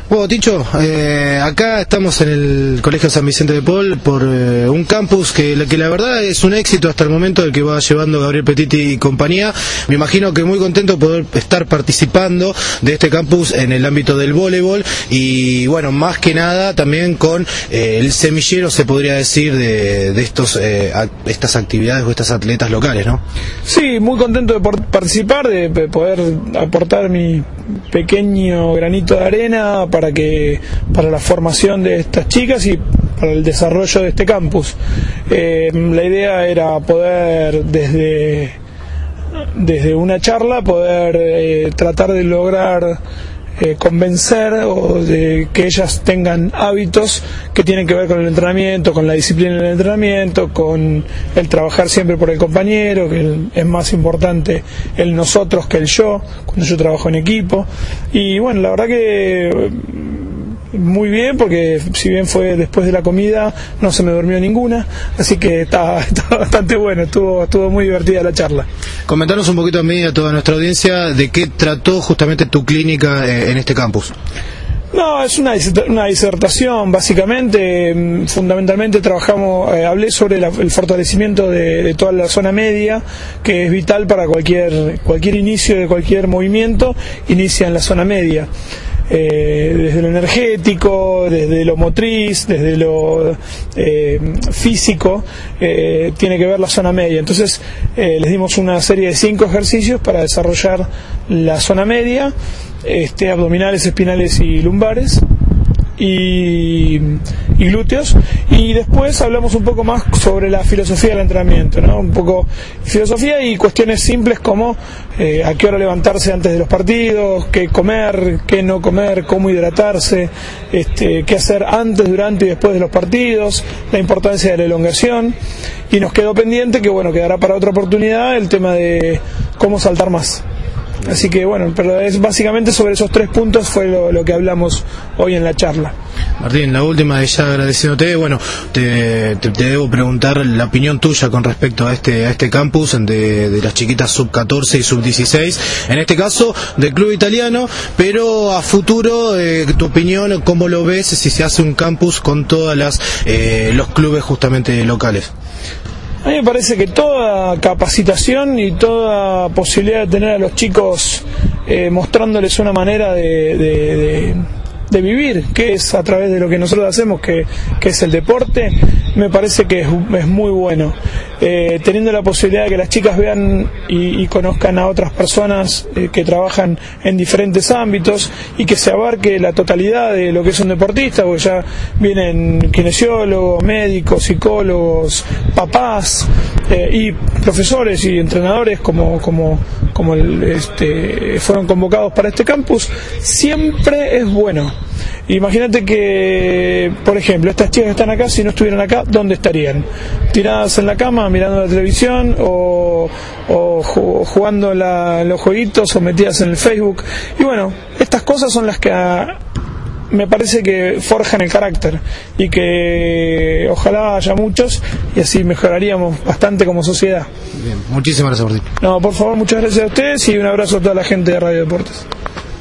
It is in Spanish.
Bueno, Tincho, acá estamos en el Colegio San Vicente de Paul por un campus que la verdad es un éxito hasta el momento el que va llevando Gabriel Petiti y compañía. Me imagino que muy contento de poder estar participando de este campus en el ámbito del voleibol y bueno, más que nada también con el semillero, se podría decir, de estas actividades o estas atletas locales, ¿no? Sí, muy contento de participar, de poder aportar mi pequeño granito de arena para la formación de estas chicas y para el desarrollo de este campus. La idea era poder desde una charla poder tratar de lograr convencer o de que ellas tengan hábitos que tienen que ver con el entrenamiento, con la disciplina del entrenamiento, con el trabajar siempre por el compañero, que es más importante el nosotros que el yo, cuando yo trabajo en equipo. Y bueno, la verdad que muy bien, porque si bien fue después de la comida, no se me durmió ninguna, así que está bastante bueno, estuvo muy divertida la charla. Comentanos un poquito a mí y a toda nuestra audiencia de qué trató justamente tu clínica en este campus. No, es una disertación, básicamente. Fundamentalmente hablé sobre el fortalecimiento de toda la zona media, que es vital para cualquier inicio de cualquier movimiento, inicia en la zona media. Desde lo energético, desde lo motriz, desde lo físico, tiene que ver la zona media. Entonces les dimos una serie de 5 ejercicios para desarrollar la zona media, abdominales, espinales y lumbares y glúteos, y después hablamos un poco más sobre la filosofía del entrenamiento, ¿no? Un poco filosofía y cuestiones simples como a qué hora levantarse antes de los partidos, qué comer, qué no comer, cómo hidratarse, qué hacer antes, durante y después de los partidos, la importancia de la elongación, y nos quedó pendiente, que bueno, quedará para otra oportunidad, el tema de cómo saltar más. Así que bueno, pero es básicamente sobre esos 3 puntos fue lo que hablamos hoy en la charla. Martín, la última, ya agradeciéndote, bueno, te debo preguntar la opinión tuya con respecto a este campus de las chiquitas sub-14 y sub-16, en este caso del club italiano, pero a futuro, tu opinión, ¿cómo lo ves si se hace un campus con todas los clubes justamente locales? A mí me parece que toda capacitación y toda posibilidad de tener a los chicos mostrándoles una manera de vivir, que es a través de lo que nosotros hacemos, que es el deporte, me parece que es muy bueno. Teniendo la posibilidad de que las chicas vean y conozcan a otras personas que trabajan en diferentes ámbitos y que se abarque la totalidad de lo que es un deportista, porque ya vienen kinesiólogos, médicos, psicólogos, papás y profesores y entrenadores como fueron convocados para este campus. Siempre es bueno. Imagínate que, por ejemplo, estas chicas que están acá, si no estuvieran acá, ¿dónde estarían? Tiradas en la cama, mirando la televisión, o jugando los jueguitos, o metidas en el Facebook. Y bueno, estas cosas son las que me parece que forjan el carácter, y que ojalá haya muchos, y así mejoraríamos bastante como sociedad. Bien, muchísimas gracias, Martín. No, por favor, muchas gracias a ustedes, y un abrazo a toda la gente de Radio Deportes.